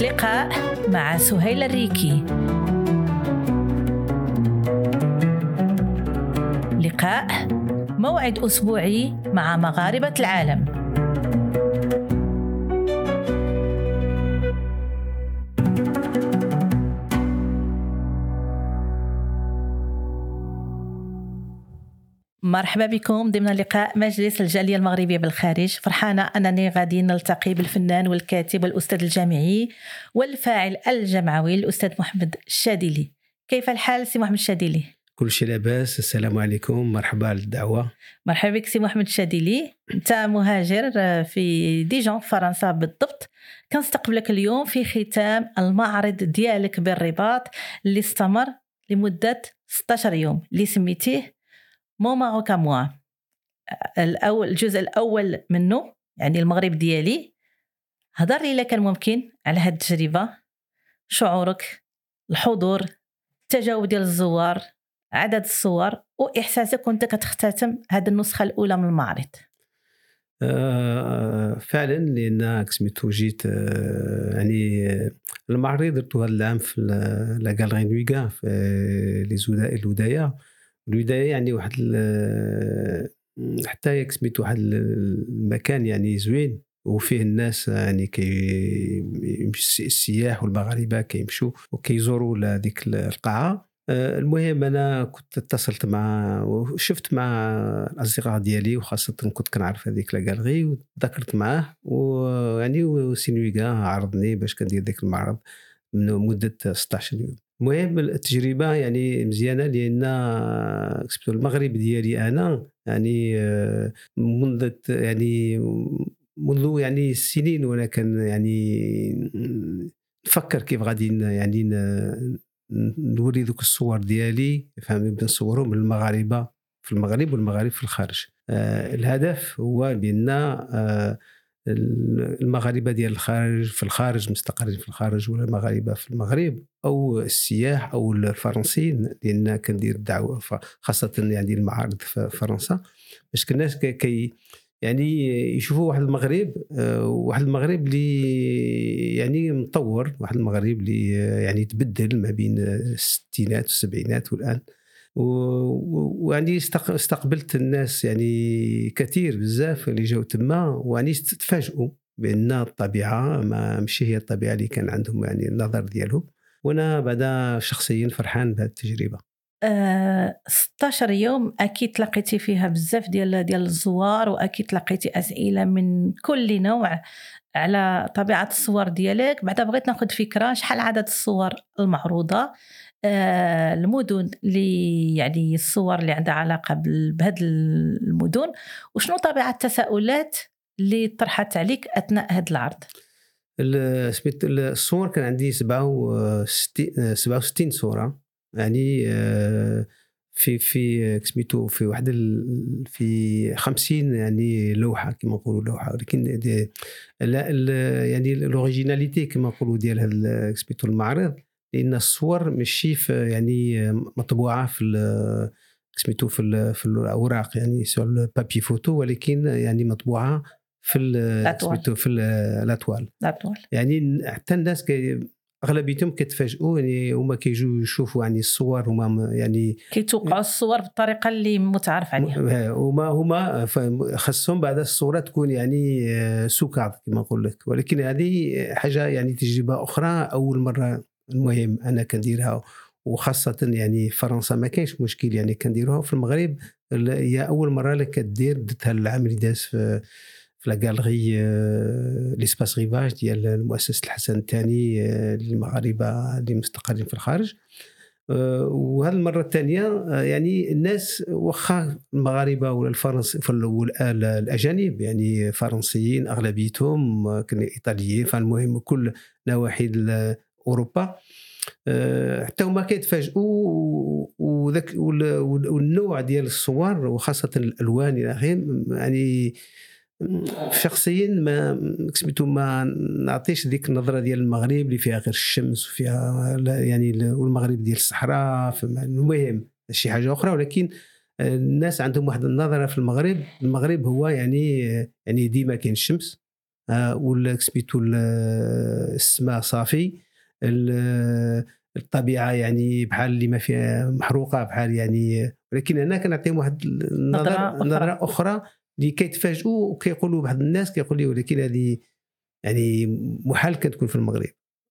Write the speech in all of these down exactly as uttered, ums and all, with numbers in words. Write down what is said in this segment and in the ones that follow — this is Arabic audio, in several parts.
لقاء مع سهيلة الريكي. لقاء موعد أسبوعي مع مغاربة العالم. مرحبا بكم ضمن لقاء مجلس الجالية المغربية بالخارج. فرحانة أنني غادي نلتقي بالفنان والكاتب والأستاذ الجامعي والفاعل الجمعوي الأستاذ محمد الشادلي. كيف الحال سي محمد الشادلي؟ كل شيء لاباس. السلام عليكم، مرحبا على الدعوة. مرحبا بك سي محمد الشادلي. أنت مهاجر في ديجون فرنسا بالضبط. كنستقبلك اليوم في ختام المعرض ديالك بالرباط اللي استمر لمدة ستة عشر يوم اللي سميتيه مون ماروك موا. الأول الجزء الأول منه يعني المغرب ديالي. هضر لي كان ممكن على هاد التجربة، شعورك، الحضور، التجاوب ديال الزوار، عدد الصور وإحساسك وانت كتختتم هاد النسخة الأولى من المعرض. آه فعلا لأن سميتو جيت آه يعني المعرض درتو هذا العام في لا غاليري نويغا في لي زوداء الوداية الوداية يعني واحد حتى سميتو واحد المكان يعني زوين وفيه الناس يعني كي السياح والمغاربه كيمشوا وكيزوروا لهذيك القاعه. المهم انا كنت اتصلت مع وشفت مع الاصدقاء ديالي وخاصه كنت كنعرف هذيك لا غاليري وذكرت معاه ويعني سينويغا عرضني باش كندير ديك المعرض من مده ستة عشر يوم. المهم التجربه يعني مزيانه لان المغرب ديالي انا يعني منذ يعني منذ يعني سنين وانا كان يعني نفكر كيف غادي يعني نوري ذوك الصور ديالي فهمي بنصورهم للمغاربه في المغرب والمغارب في الخارج. آه الهدف هو بان آه المغاربه ديال الخارج في الخارج مستقرين في الخارج ولا المغاربه في المغرب او السياح او الفرنسيين لان كندير الدعوه خاصه يعني المعارض في فرنسا باش الناس كي يعني يشوفوا واحد المغرب واحد المغرب اللي يعني مطور، واحد المغرب اللي يعني تبدل ما بين الستينات والسبعينات والآن. ويعني استقبلت الناس يعني كثير بزاف اللي جاوا تما ويعني تفاجئوا بأن الطبيعة ما مشي هي الطبيعة اللي كان عندهم يعني النظر ديالهم. وأنا بعدا شخصيا فرحان بهذه التجربة. أه ستة عشر يوم أكيد تلقيتي فيها بزاف ديال ديال الزوار وأكيد تلقيتي أسئلة من كل نوع على طبيعة الصور ديالك. بعدا بغيت ناخد فكرة شحال عدد الصور المعروضة، أه المدن اللي يعني الصور اللي عندها علاقة بهذه المدن، وشنو طبيعة التساؤلات اللي طرحت عليك أثناء هذا العرض. الصور كان عندي سبعة وستين صورة يعني في في سميتو في واحد في خمسين يعني لوحه كما نقولوا لوحه، ولكن لا يعني الاوريجيناليتي كما نقولوا ديال هذا سميتو المعرض لان الصور ماشي يعني مطبوعه في سميتو في في الاوراق يعني سو البابي فوتو، ولكن يعني مطبوعه في سميتو في الاطوال يعني حتى الناس اغلبيتهم كيتفاجئوا يعني هما كيجوا يشوفوا يعني الصور هما يعني كيتوقعوا الصور بالطريقه اللي متعارف عليها، هما هما خاصهم بعد الصوره تكون يعني سوكاد كما نقول لك، ولكن هذه حاجه يعني تجربه اخرى اول مره المهم انا كنديرها، وخاصه يعني فرنسا ما كاينش مشكل يعني كنديروها. في المغرب هي اول مره لك كدير درتها العام اللي داز في في لا غاليري ليسباس ريفاج ديال المؤسسة الحسن الثاني للمغاربة اللي مستقرين في الخارج. وهذه المرة الثانية يعني الناس واخا المغاربة ولا الفرنس ولا الأجانب يعني فرنسيين أغلبيتهم كانوا إيطاليين، فالمهم كل نواحي أوروبا حتى هما كيتفاجئوا وذاك والنوع ديال الصور وخاصة الألوان يعني شخصيا ما سميتو ما نعطيش ديك النظره ديال المغرب اللي فيها غير الشمس وفيها يعني والمغرب ديال الصحراء. المهم شي حاجه اخرى، ولكن الناس عندهم واحد النظره في المغرب المغرب هو يعني يعني ديما كاين الشمس ولا سميتو السماء صافي، الطبيعه يعني بحال اللي ما فيها محروقه بحال يعني. ولكن هنا كنعطيهم واحد النظر نظره اخرى اللي كيتفاجئوا وكيقولوا بعض الناس كيقول لي ولكن هذه يعني محال كتكون في المغرب.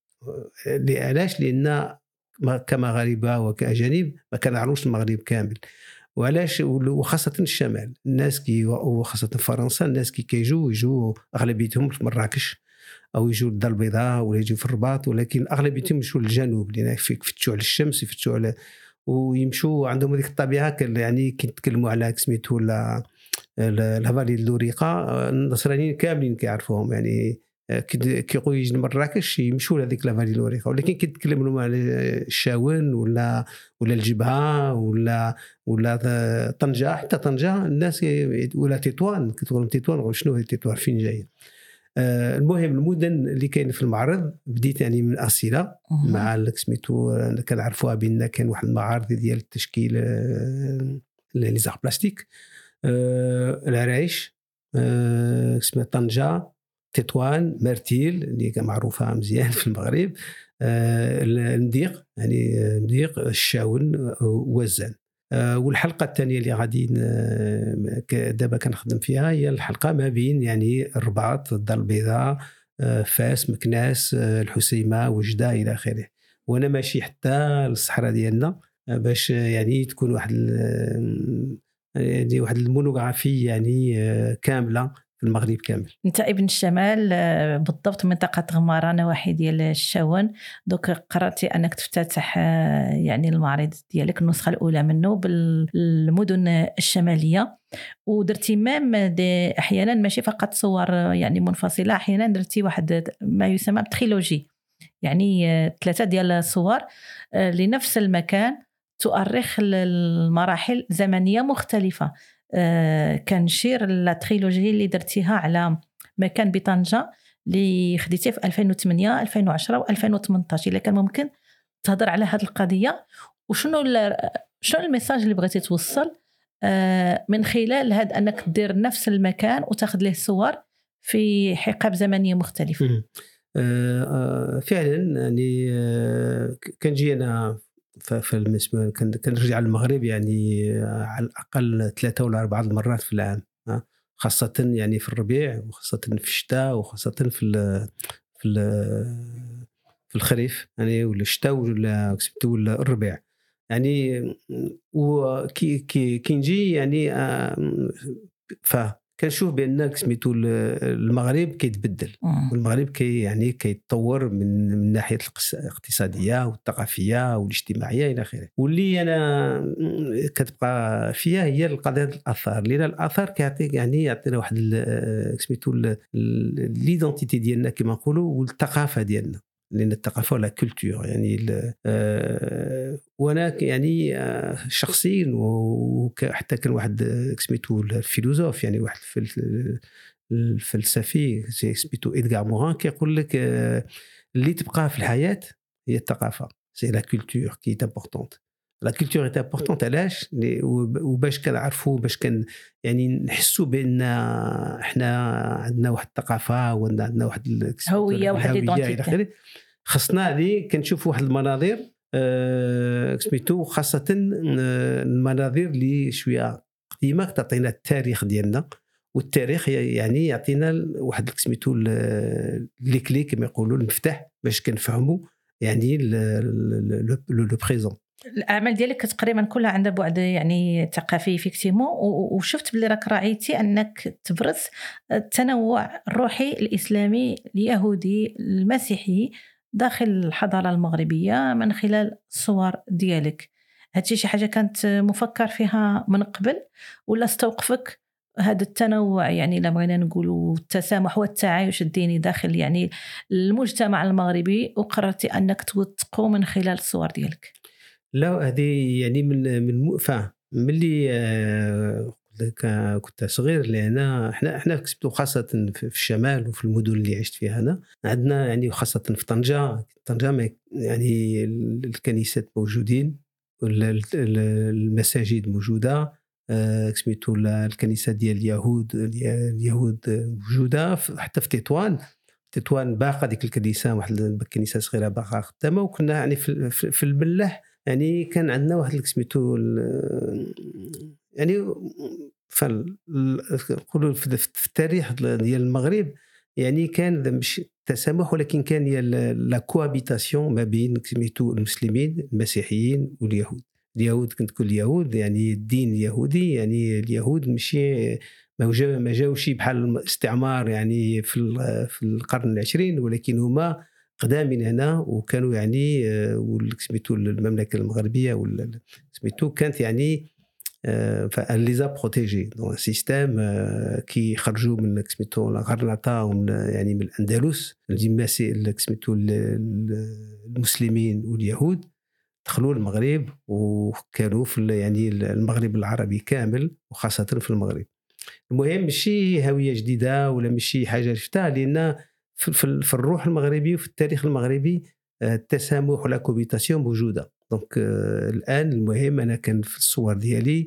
علاش؟ لان كمغاربه وكاجانب ما كنعرفوش المغرب كامل. وعلاش؟ وخاصه الشمال، الناس كي وخاصه فرنسا الناس كي كيجوا يجوا اغلبيتهم في مراكش او يجوا للدار البيضاء ولا يجوا في الرباط، ولكن اغلبيتهم يمشوا للجنوب لان يفتشوا على الشمس، يفتشوا على ويمشوا عندهم هذيك الطبيعه يعني كيتكلموا على سميتو لا الهفالي اللوريقه. النصرانيين كاملين كيعرفوهم يعني كيقولوا يجي لمراكش يمشوا لهذيك لافالي اللوريقه، ولكن كيتكلموا على الشاون ولا ولا الجبهه ولا ولا طنجه. حتى طنجه الناس ولا تطوان كتقول تطوان شنو هي تطوان فين جايه. آه المهم المدن اللي كاين في المعرض بديت يعني من أسئلة مع سميتو كنعرفوها بان كان واحد المعارض ديال التشكيل آه لي زار بلاستيك، آه العرايش، آه اسمها طنجة، تطوان، مرتيل اللي معروفة مزيان في المغرب، آه المديق يعني المديق، الشاون، وزان. أه والحلقه الثانيه اللي غادي دابا كنخدم فيها هي الحلقه ما بين يعني الرباط، الدار البيضاء، أه فاس، مكناس، أه الحسيمه، وجده الى اخره. وانا ماشي حتى للصحراء ديالنا باش يعني تكون واحد يعني واحد المونوغرافي يعني أه كامله في المغرب كامل. انت ابن الشمال بالضبط، منطقه غماره نواحي ديال الشاون. دوك قررتي انك تفتتح يعني المعرض ديالك النسخه الاولى منه بالمدن الشماليه، ودرتي مام دي احيانا ماشي فقط صور يعني منفصله، احيانا درتي واحد ما يسمى بتريلوجي، يعني ثلاثه ديال الصور لنفس المكان تؤرخ المراحل زمنيه مختلفه. آه كنشير التريلوجي اللي درتيها على مكان بطنجة اللي خديتيه في ألفين وثمانية ألفين وعشرة وألفين وثمنطاش. إلا كان ممكن تهضر على هذه القضية وشنو شنو الميساج اللي بغيتي توصل آه من خلال هذا أنك دير نفس المكان وتاخذ له صور في حقب زمنية مختلفة. آه آه فعلا يعني آه كنجي أنا فالمسمى كنرجع للمغرب يعني على الأقل ثلاثة ولا أربعة المرات في العام، خاصة يعني في الربيع وخاصة في الشتاء وخاصة في ال في ال في الخريف يعني ولا الشتاء ولا ولا الربيع يعني. وكي كي كينجي يعني ف كنشوف بان سميتو المغرب كيتبدل، والمغرب كي يعني كيتطور من من الناحيه الاقتصاديه والثقافيه والاجتماعيه الى اخره. واللي انا كتبقى فيها هي القضيه الاثار، لان الاثار كيعطيك يعني يعطينا واحد سميتو ليدونتيتي ديالنا كما نقولوا والثقافه ديالنا، لان الثقافه ولا كولتور يعني آه وانا يعني آه شخصيا وحتى كان واحد سميتو الفيلوزوف يعني واحد الفلسفي سميتو إدغار موران كيقول لك آه اللي تبقى في الحياه هي الثقافه، سي لا كولتور كي امبورطونت. لا كولتور اي امبورطونت علاش؟ وباش كنعرفوا باش كان يعني نحسوا بان احنا عندنا واحد الثقافه وعندنا واحد هويه واحد الى خصنا عليه كنشوفوا واحد المناظر أه سميتو خاصه المناظر اللي شويه قديمه تعطينا التاريخ ديالنا، والتاريخ يعني يعطينا واحد سميتو لي كلي كما يقولوا المفتاح باش كنفهموا يعني لو بريزون. الاعمال ديالك تقريبا كلها عندها بعد يعني ثقافي فيكتيمو، وشفت بلي راك راعيتي انك تبرز التنوع الروحي الاسلامي اليهودي المسيحي داخل الحضاره المغربيه من خلال الصور ديالك. هادشي شي حاجه كانت مفكر فيها من قبل ولا استوقفك هذا التنوع يعني الا بغينا نقولوا التسامح والتعايش الديني داخل يعني المجتمع المغربي وقررتي انك توثقه من خلال الصور ديالك؟ لا هذه يعني من من فا ملي آه كنت صغير، لان احنا احنا كسبتو خاصه في الشمال وفي المدن اللي عشت فيها انا عندنا يعني خاصه في طنجه طنجه يعني الكنيسات موجودين، المساجد موجوده، سميتو الكنيسه ديال اليهود اليهود موجوده حتى في تطوان. تطوان باقا ديك الكنيسه، واحد الكنيسه صغيره باقا خدامه. وكنا يعني في, في الملاح يعني كان عندنا واحد سميتو يعني نقولوا في التاريخ ديال المغرب يعني كان مش تسامح، ولكن كان هي لا كوابيتاسيون ما بين سميتو المسلمين المسيحيين واليهود. اليهود كنت كل اليهود يعني الدين اليهودي، يعني اليهود ماشي ما جا ما جاوش بحال الاستعمار يعني في في القرن العشرين، ولكن هما قدام من هنا وكانوا يعني سميتو المملكه المغربيه ولا سميتو كانت يعني فالليزا بروتيجي دون سيستم كي خرجوا من سميتو غرناطه ومن يعني من الاندلس الجماسي سميتو المسلمين واليهود دخلوا المغرب وكانوا في يعني المغرب العربي كامل وخاصه في المغرب. المهم ماشي هويه جديده ولا ماشي حاجه شفتها، لان في, في الروح المغربي وفي التاريخ المغربي التسامح ولا كوبيتاسيون موجوده. دونك الان المهم انا كان في الصور ديالي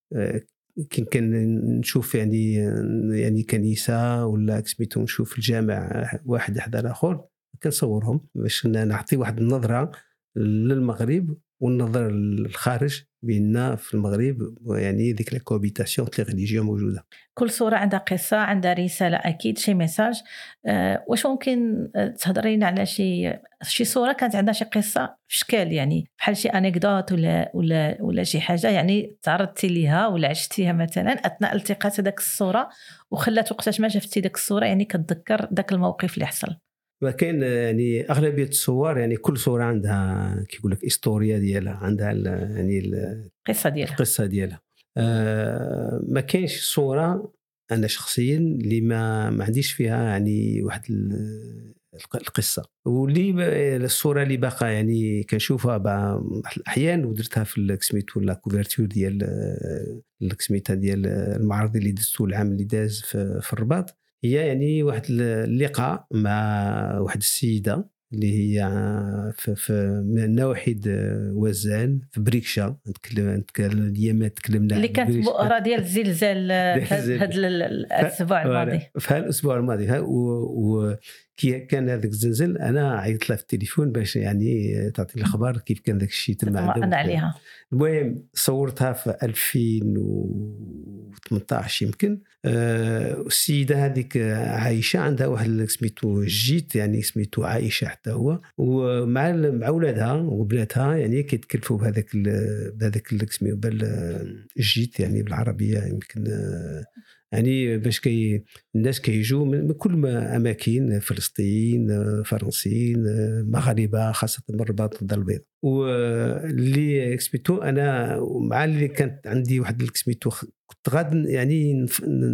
كي كان نشوف يعني يعني كنيسه ولا سميتو نشوف الجامع واحد حدا الاخر كنصورهم باش نعطي واحد النظره للمغرب والنظر للخارج بأن في المغرب يعني ذيك الكوبيتاسيون تاع ريليجيون موجوده. كل صوره عندها قصه، عندها رساله، اكيد شي ميساج. أه واش ممكن تهضرين على شي شي صوره كانت عندها شي قصه في شكل يعني بحال شي انكدوت ولا ولا ولا شي حاجه يعني تعرضتي ليها ولا عشتيها مثلا اثناء التقاط هذاك الصوره وخلات وقتاش ما شفتي داك الصوره يعني كتذكر داك الموقف اللي حصل؟ وكاين يعني اغلبيه الصور يعني كل صوره عندها كيقول لك هيستوريا ديالها، عندها يعني القصه ديالها القصه ديالها. آه ما كاينش صوره انا شخصيا اللي ما ما عنديش فيها يعني واحد القصه. واللي الصوره اللي باقا يعني كنشوفها بعض الاحيان ودرتها في سميتو لا كوفرتور ديال سميتها ديال المعرض اللي دزتو العام اللي داز في, في الرباط، هي يعني واحد اللقاء مع واحد السيده اللي هي في, في من نواحي وزان في بريكشا. نتكلم نتكلم اليوم تكلمنا اللي كانت بؤره ديال الزلزال هذا الاسبوع الماضي في الاسبوع الماضي. و كي كان هذاك الزلزال انا عيطت لها في التليفون باش يعني تعطي الخبر كيف كان داك الشيء تما عندهم عليها. المهم صورتها في ألفين وثمانطاش يمكن. أه السيده هذيك عايشه عندها واحد سميتو جيت يعني سميتو عايشه حتى هو ومع مع اولادها وبناتها يعني كيتكلفوا بهذاك بهذاك سميتو بالجيت يعني بالعربيه يمكن يعني باش كي الناس كيجوا من كل اماكن، فلسطين فرنسيين مغاربه خاصه من الرباط الدار البيضاء. واللي سميتو انا مع اللي كانت عندي واحد سميتو كنت غاد يعني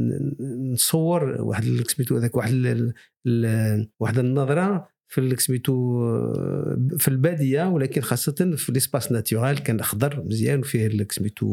نصور واحد سميتو هذاك واحد واحد النظره في سميتو في الباديه، ولكن خاصه في ليسباس ناتورال كان اخضر مزيان وفيه سميتو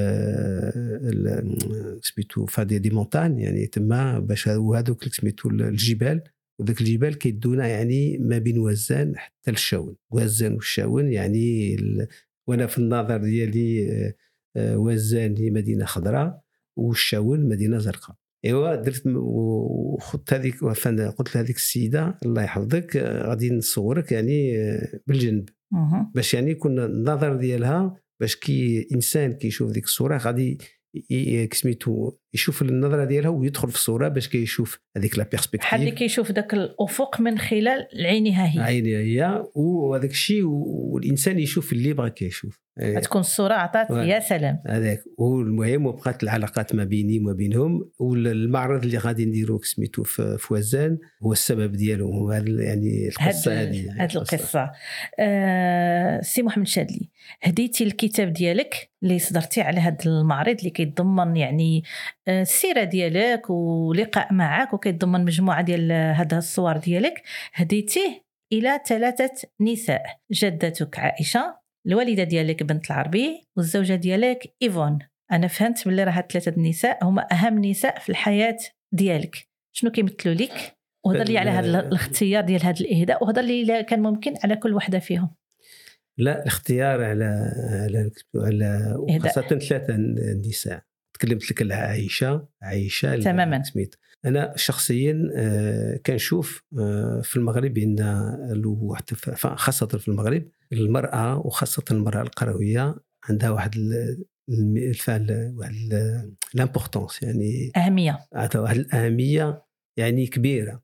سميتو فادي دي مونتان يعني تما باش وهذوك سميتو الجبال وذاك الجبال كيدونا يعني ما بين وزان حتى الشاون. وزان والشاون يعني ال... وانا في النظر ديالي وزان هي مدينه خضراء والشاون مدينه زرقاء. ايوا درت وخدت هذيك قلت لهذيك السيده الله يحفظك غادي نصورك يعني بالجنب باش يعني يكون النظر ديالها باش كي انسان كيشوف ديك الصوره غادي كسميتو يشوف النظره ديالها ويدخل في الصوره باش كيشوف هذيك لا بيرسبكتيف بحال اللي كيشوف داك الافق من خلال عينها هي عينها هي وهذاك الشيء والانسان يشوف اللي بغى كيشوف. تكون الصوره عطات يا سلام هذاك. والمهم وبقات العلاقات ما بيني وما بينهم. والمعرض اللي غادي نديرو سميتو في وزان هو السبب ديالو هذا يعني القصه هذه هذه القصه. آه سي محمد شادلي هديتي الكتاب ديالك اللي صدرتي على هذا المعرض اللي كيتضمن يعني السيره ديالك ولقاء معك وكيتضمن مجموعه ديال هذه الصور ديالك، هديتيه الى ثلاثه نساء: جدتك عائشه، الوالده ديالك بنت العربي، والزوجه ديالك ايفون. انا فهمت باللي راه هاد ثلاثه النساء هما اهم نساء في الحياه ديالك. شنو كيمثلوا لك؟ وهضر لي على هذا الاختيار ديال هذا الاهداء وهضر لي كان ممكن على كل وحده فيهم. لا الاختيار على على على خاصه ثلاثه نساء تكلمت لك على عائشه عائشه تماما. سميت انا شخصيا كنشوف في المغرب ان خاصه في المغرب المراه وخاصه المراه القرويه عندها واحد الفعل واحد لامبورطونس يعني اهميه عندها واحد الاهميه يعني كبيره.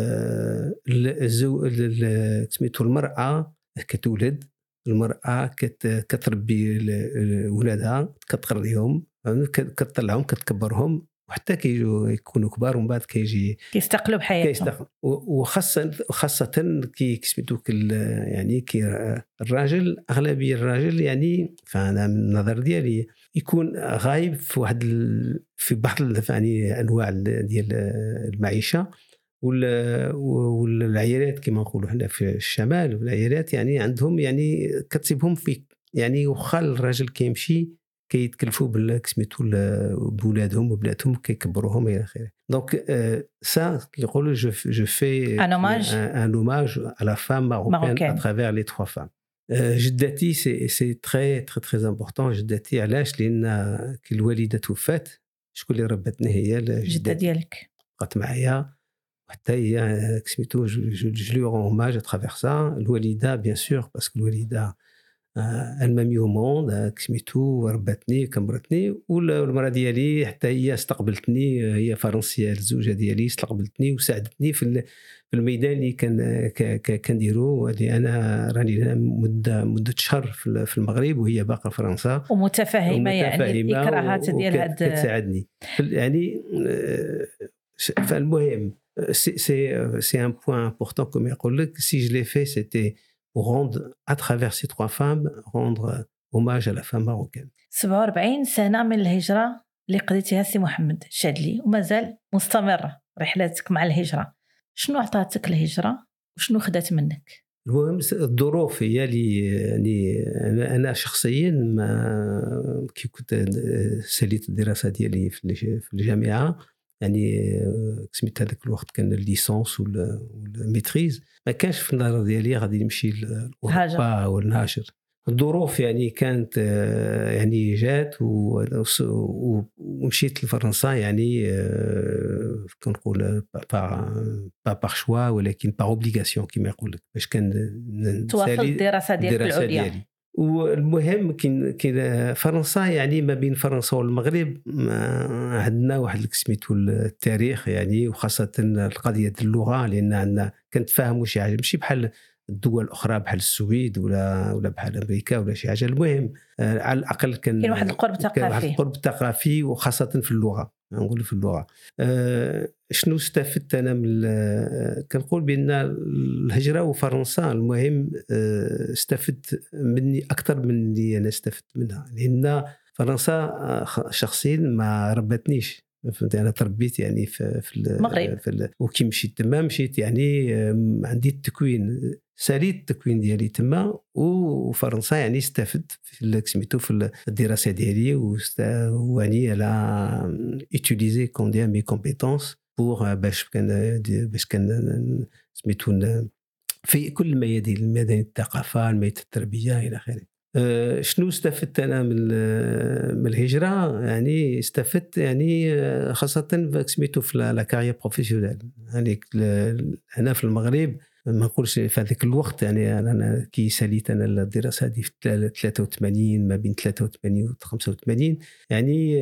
الزو سميتو المراه كتولد، المراه كتربي ولادها، كتقريهم، كتطلعهم، كتكبرهم وحتى كيجوا يكونوا كبار ومن بعد كيجي كيستقلوا بحياتهم كيستقل. وخاصه خاصه كي سميتو يعني كي الراجل اغلبيه الراجل يعني فانا من النظر ديالي يكون غايب في واحد ال... في بعض يعني انواع ديال المعيشه والعائلات كما نقولوا حنا في الشمال، والعائلات يعني عندهم يعني كتصيبهم في يعني وخا الراجل كيمشي كيتكلفوا بالكسميتو بولادهم وبناتهم كيكبروهم الى اخره. دونك سا كيقولوا جو جو في ان اوماج ان اوماج à la femme marocaine à travers les trois femmes. جدتي سي سي تري تري تري امبورطون. جدتي علاش؟ لان كي الوالده توفات شكون اللي ربتني؟ هي الجده ديالك، بقات معايا حتى هي سميتو جو لو رون اوماج à travers ça. الوالده بيان سور باسكو الوالده المامي او موند سميتو ربتني كبرتني، والمراه ديالي حتى هي استقبلتني، هي فرنسيه الزوجه ديالي استقبلتني وساعدتني في في الميدان اللي كان كنديرو. اللي انا راني مده مده شهر في المغرب وهي باقه في فرنسا ومتفاهمه يعني الاكراهات ديال هاد كتساعدني يعني. فالمهم سي سي سي ان بوين امبورطون كوم يقول لك سي جو لي في سيتي rendre à travers ces trois femmes rendre hommage à la femme marocaine. سبعة وأربعين سنة من الهجرة اللي قضيتيها سي محمد الشادلي ومازال مستمرة رحلتك مع الهجرة. شنو عطاتك الهجرة وشنو خدات منك؟ المهم الظروف هي اللي يعني أنا شخصيا ما كي كنت ساليت الدراسة ديالي في الجامعة يعني سميت هذاك الوقت كان الليسانس والميتريز، ما كانش في النظر ديالي غادي نمشي لأوروبا والناشر. الظروف يعني كانت يعني جات ومشيت لفرنسا يعني كنقول با باغ شوا ولكن باغ اوبليغاسيون كما يقول لك باش كان تواصل الدراسة ديالك العليا. والمهم كاين فرنسا يعني ما بين فرنسا والمغرب عندنا واحد سميتو التاريخ يعني، وخاصه القضيه ديال اللغه، لان عندنا كنتفاهموا شي حاجه ماشي بحال الدول الاخرى بحال السويد ولا ولا بحال امريكا ولا شي حاجه. المهم على الاقل كان كاين واحد القرب ثقافي، كاين واحد القرب ثقافي وخاصه في اللغه. نقول في اللغه أه شنو استفدت انا من كنقول بان الهجره وفرنسا المهم أه استفدت مني اكثر من اللي انا استفدت منها، لان فرنسا شخصيا ما ربتنيش، فهمت؟ انا تربيت يعني في في المغرب في وكي مشيت تما مشيت يعني عندي التكوين ساليت التكوين ديالي تما، وفرنسا يعني استفدت في سميتو في الدراسه ديالي واني على utiliser كون ديال مي كومبيتونس بور باش كان باش كان سميتو في كل الميادين، الميدان الثقافه، الميدان التربيه الى اخره. أه شنو استفدت انا من من الهجره؟ يعني استفدت يعني خاصه سميتو في لا كارير بروفيسيونيل. يعني هنا في المغرب ما نقولش في هذاك الوقت يعني انا كي ساليت انا الدراسه هذه في ثلاثة وثمانين ما بين ثلاثة وثمانين و خمسة وثمانين يعني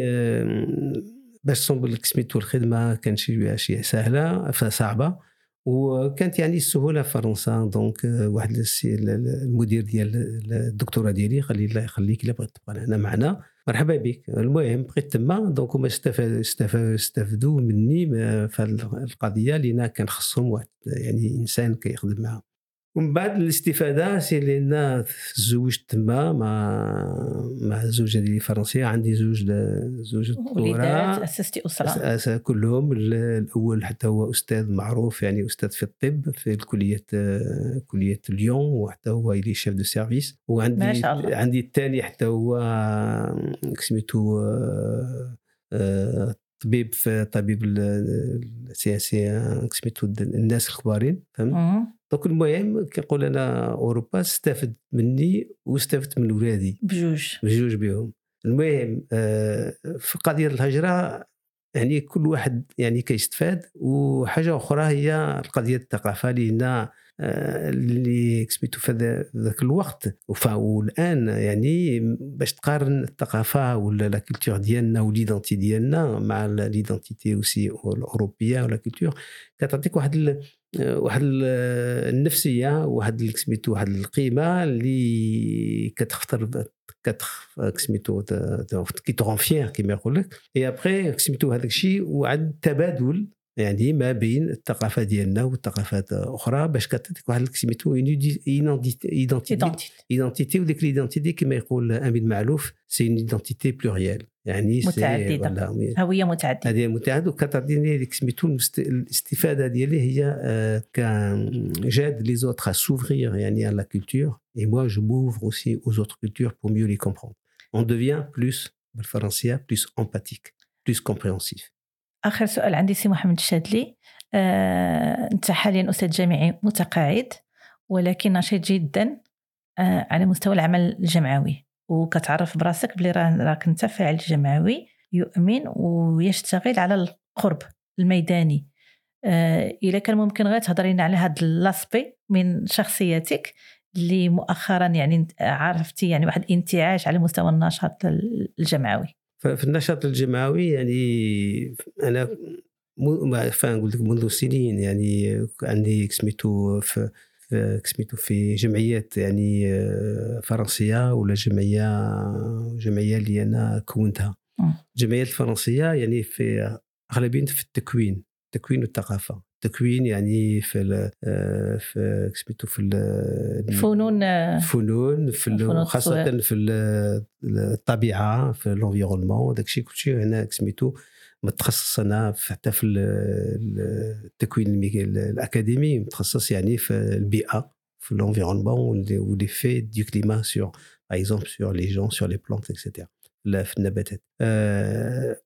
باش تصوب لك سميتو الخدمه كان شي شي سهله فصعبه، وكانت يعني السهوله في فرنسا. دونك واحد المدير ديال الدكتوراه ديالي قال لي الله يخليك الا بغيت تبقى هنا معنا مرحبا بك. المهم بقيت تما، دونك هما استفادوا مني في القضيه لان كان خصهم واحد يعني انسان كيخدم معاه. ومن بعد الاستفاده سي لان تزوجت تما مع مع الزوجه ديالي فرنسيه، عندي زوج زوج وليدات، اسستي اسره كلهم. الاول حتى هو استاذ معروف يعني استاذ في الطب في الكليه كليه ليون، وحتى هو لي شيف دو سيرفيس. وعندي ما شاء الله. عندي الثاني حتى هو سميتو طبيب في طبيب السياسي سميتو الناس الكبارين، فهمت؟ دونك المهم كنقول انا اوروبا استفدت مني واستفدت من ولادي بجوج بجوج بهم. المهم في قضيه الهجره يعني كل واحد يعني كيستفاد. وحاجه اخرى هي القضيه الثقافه لان اللي سميتو في ذاك الوقت والان يعني باش تقارن الثقافه ولا لا كولتور ديالنا وليدونتي ديالنا مع ليدونتيتي اوسي الاوروبيه ولا كولتور كتعطيك واحد ال... واحد النفسيه واحد سميتو واحد القيمه اللي كتختار كتخ سميتو كي تغون فيير كيما يقول لك. اي ابري سميتو هذاك الشيء وعند تبادل يعني ما بين الثقافه ديالنا والثقافات اخرى باش كتعطيك واحد سميتو ايدونتيتي ايدونتيتي وديك الايدونتيتي كما يقول امين معلوف سي اون ايدونتيتي بلوريال يعني متعدده هويه متعدده هذه متعدده وكتعطيني ديك سميتو الاستفاده ديالي هي كان جاد لي زوتر سوفرير يعني على لا كولتور et moi je m'ouvre aussi aux autres cultures pour mieux les comprendre. On devient plus بالفرنسيه plus empathique plus compréhensif. آخر سؤال عندي سي محمد الشادلي. آه، أنت حاليا أستاذ جامعي متقاعد ولكن نشيط جدا آه، على مستوى العمل الجمعوي وكتعرف براسك بلي راك أنت فاعل جمعوي يؤمن ويشتغل على القرب الميداني. آه، إذا كان ممكن غير تهضرينا على هذا اللاسبي من شخصيتك اللي مؤخرا يعني عرفتي يعني واحد انتعاش على مستوى النشاط الجمعوي. في النشاط الجمعوي يعني انا فنقول لك منذ سنين يعني عندي سميتو في سميتو في جمعيات يعني فرنسيه ولا جمعيه جمعيه اللي انا كونتها. الجمعيات الفرنسيه يعني في اغلبيه في التكوين التكوين والثقافه. التكوين يعني في في سميتو في الفنون فنون في خاصه في الطبيعه في الانفيرونمون داكشي كلشي هنا سميتو متخصص انا حتى في التكوين الاكاديمي متخصص يعني في البيئه في الانفيرونمون ولي في دو كليما سور باغ اكزومبل سور لي جون سور لي بلانت اكسيتيرا لا في النباتات. أه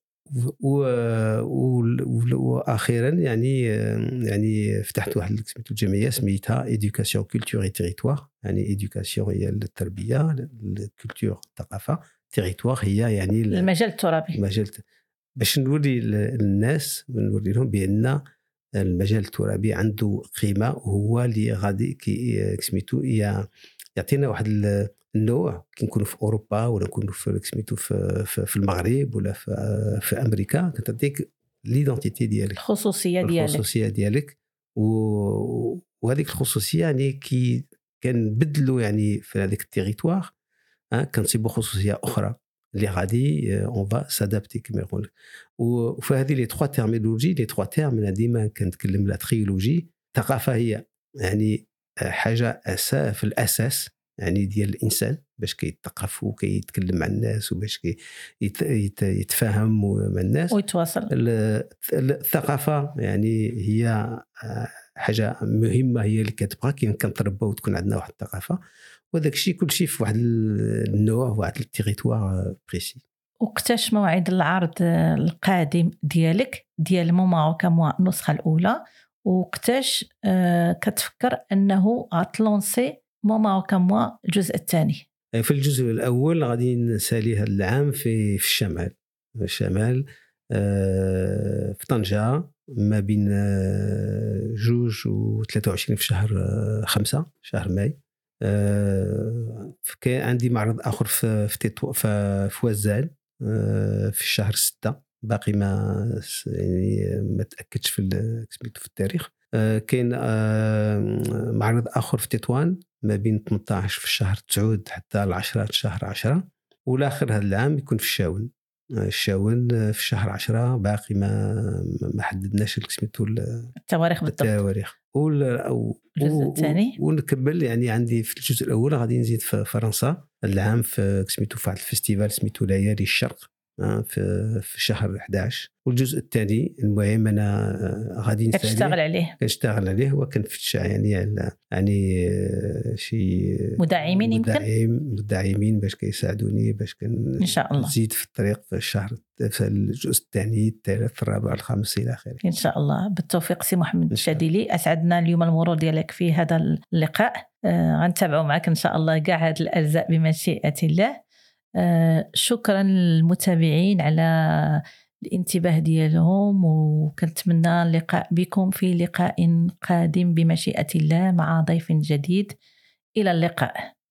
واخيرا يعني يعني فتحت واحد سميتو الجمعيه سميتها ايدوكاسيون كولتور اي تيريتوار. يعني ايدوكاسيون هي التربيه الكولتور الثقافه تيريتوار هي يعني المجال الترابي المجال باش نوري للناس ونوري لهم بان المجال الترابي عنده قيمه وهو اللي غادي كي سميتو يعطينا واحد النوع كي نكونوا في اوروبا ولا نكونوا في سميتو في, في في المغرب ولا في, في امريكا كتعطيك ليدونتيتي ديالك الخصوصيه ديالك الخصوصيه ديالك وهذيك الخصوصيه يعني كي كنبدلوا يعني في هذيك التيريتوار كنصيبوا خصوصيه اخرى اللي غادي اون فا سادابتي كما يقول. وفي هذه لي تخوا تيرمينولوجي لي تخوا تيرم انا ديما كنتكلم لا تريولوجي. الثقافه هي يعني حاجه اساس في الاساس يعني ديال الانسان باش كيتثقف وكيتكلم مع الناس وباش يتفاهم مع الناس ويتواصل. الثقافه يعني هي حاجه مهمه هي اللي كتبقى كي كنتربى وتكون عندنا واحد الثقافه وهذاك الشيء كل شيء في واحد النوع واحد التيريتوار بريسي. وقتاش موعد العرض القادم ديالك ديال ماما كموا النسخه الاولى وقتاش كتفكر انه غتلونسي ماما كموا الجزء الثاني؟ في الجزء الاول غادي نسالي هذا العام في في الشمال في الشمال في طنجة ما بين جوج و ثلاثة وعشرين في شهر خمسة شهر ماي. كان عندي معرض اخر في في في وزان في الشهر ستة باقي ما يعني ما تاكدش في في التاريخ. كاين معرض اخر في تطوان ما بين ثمانية عشر في الشهر تسعود حتى العشرة شهر عشرة. والاخر هذا العام يكون في الشاون الشاون في شهر عشرة باقي ما ما حددناش سميتو التواريخ بالضبط التواريخ. الجزء الثاني ونكمل يعني عندي في الجزء الاول غادي نزيد في فرنسا العام في سميتو في الفيستيفال سميتو ليالي الشرق في في شهر إحدى عشر. والجزء الثاني المهم انا غادي نشتغل عليه كنشتغل عليه وكنفتش يعني يعني شي مدعمين يمكن مدعمين باش كيساعدوني باش كن ان شاء الله نزيد في الطريق في الشهر في الجزء الثاني الثالث الرابع الخامس الى اخره ان شاء الله. بالتوفيق سي محمد الشادلي. اسعدنا اليوم المرور ديالك في هذا اللقاء. آه غنتابعوا معك ان شاء الله كاع هذه الاجزاء بمشيئه الله. شكرا للمتابعين على الانتباه ديالهم، وكنتمنى اللقاء بكم في لقاء قادم بمشيئة الله مع ضيف جديد. إلى اللقاء.